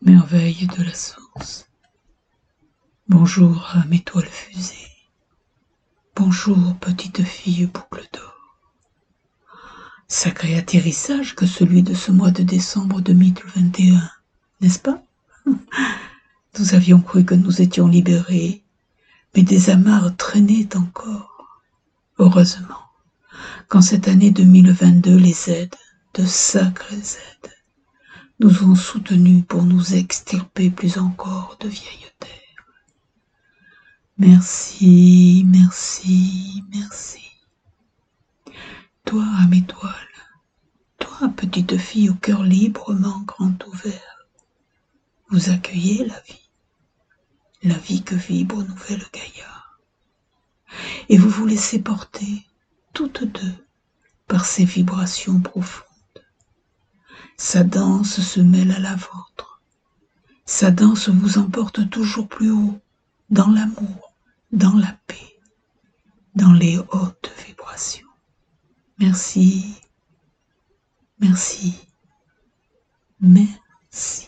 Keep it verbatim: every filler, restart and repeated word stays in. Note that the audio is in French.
merveille de la source. Bonjour âme étoile fusée. Bonjour petite fille boucle d'or. Sacré atterrissage que celui de ce mois de décembre deux mille vingt et un, n'est-ce pas? Nous avions cru que nous étions libérés, mais des amarres traînaient encore. Heureusement, qu'en cette année deux mille vingt-deux, les aides, de sacrées aides, nous ont soutenus pour nous extirper plus encore de vieilles terres. Merci, merci, merci. Toi, âme étoile, toi, petite fille au cœur librement grand ouvert, vous accueillez la vie, la vie que vibre nouvelle Gaïa, et vous vous laissez porter, toutes deux, par ces vibrations profondes. Sa danse se mêle à la vôtre, sa danse vous emporte toujours plus haut, dans l'amour, dans la paix, dans les hautes vibrations. Merci, merci, merci.